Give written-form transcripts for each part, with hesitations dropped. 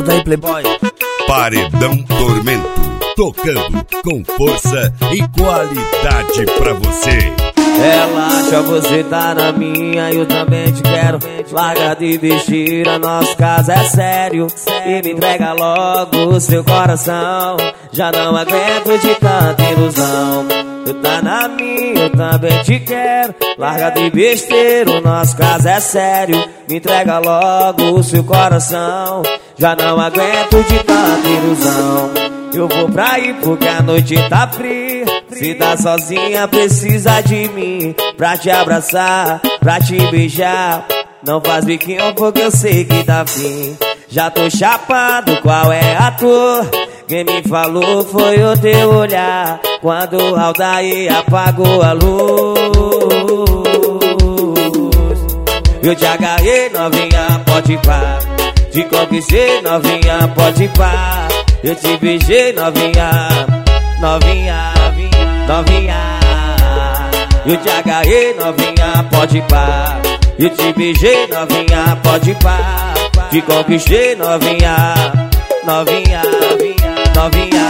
Solta aí, playboy. Paredão Tormento, tocando com força e qualidade pra você. Relaxa, você tá na minha, eu também te quero. Larga de besteira, nosso caso é sério. E me entrega logo o seu coração. Já não aguento de tanta ilusão. Tu tá na minha, eu também te quero. Larga de besteira, o nosso caso é sério. Me entrega logo o seu coração. Já não aguento de tanta ilusão. Eu vou pra aí porque a noite tá fria. Se tá sozinha precisa de mim pra te abraçar, pra te beijar. Não faz biquinho porque eu sei que tá fim. Já tô chapado, qual é a tua? Quem me falou foi o teu olhar quando o Aldair apagou a luz. Eu te agarrei, novinha, pode pá. Te conquistei, novinha, pode pá. Eu te beijei, novinha, novinha, novinha. Eu te agarrei, novinha, pode pá. Eu te beijei, novinha, pode pá. Te conquistei, novinha, novinha, novinha.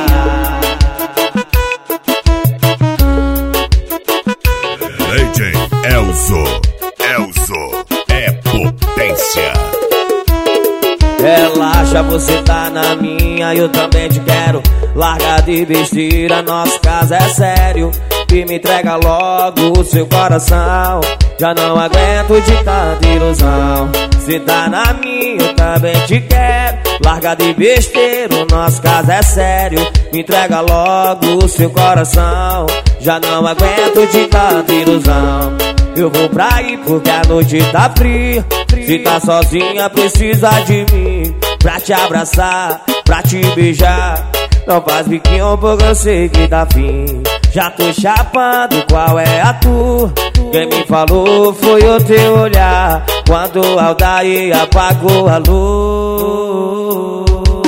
DJ Elzo é potência. Relaxa, você tá na minha, eu também te quero. Larga de besteira, nosso caso é sério. E me entrega logo o seu coração. Já não aguento de tanta ilusão. Você tá na minha, eu também te quero. Larga de besteira, o nosso caso é sério. Me entrega logo o seu coração. Já não aguento de tanta ilusão. Eu vou pra aí porque a noite tá fria. Se tá sozinha precisa de mim pra te abraçar, pra te beijar. Não faz biquinho porque eu sei que tá fim. Já tô chapando, qual é a tua? Quem me falou foi o teu olhar quando o Aldair apagou a luz.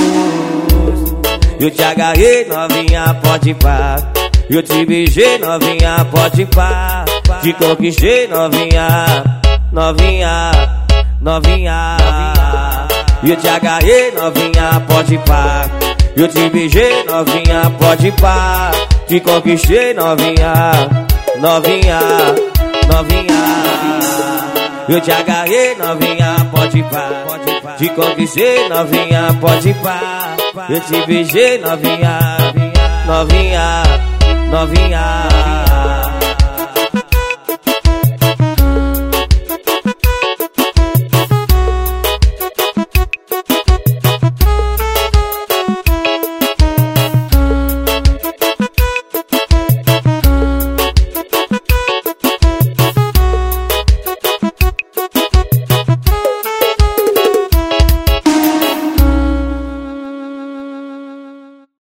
Eu te agarrei, novinha, pode pá. Eu te beijei, novinha, pode pá. Te conquistei, novinha, novinha, novinha. Eu te agarrei, novinha, pode pá. Eu te beijei, novinha, pode pá. Te conquistei, novinha, novinha, novinha. Eu te agarrei, novinha, pode pá. Te conquistei, novinha, pode pá. Eu te beijei, novinha, novinha, novinha.